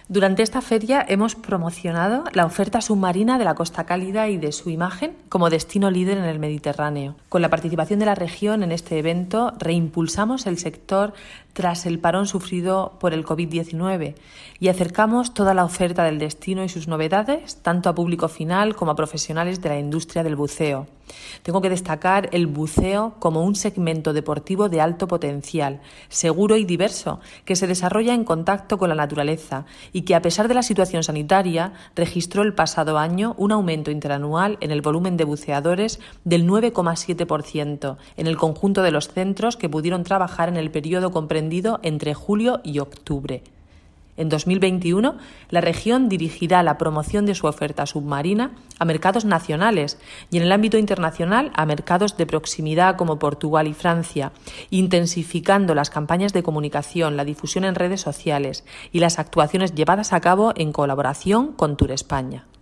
Durante esta feria hemos promocionado la oferta submarina de la Costa Cálida y de su imagen como destino líder en el Mediterráneo. Con la participación de la región en este evento, reimpulsamos el sector tras el parón sufrido por el COVID-19 y acercamos toda la oferta del destino y sus novedades tanto a público final como a profesionales de la industria del buceo. Tengo que destacar el buceo como un segmento deportivo de alto potencial, seguro y diverso, que se desarrolla en contacto con la naturaleza y que, a pesar de la situación sanitaria, registró el pasado año un aumento interanual en el volumen de buceadores del 9,7% en el conjunto de los centros que pudieron trabajar en el periodo comprendido entre julio y octubre. En 2021, la región dirigirá la promoción de su oferta submarina a mercados nacionales y en el ámbito internacional a mercados de proximidad como Portugal y Francia, intensificando las campañas de comunicación, la difusión en redes sociales y las actuaciones llevadas a cabo en colaboración con Tour España.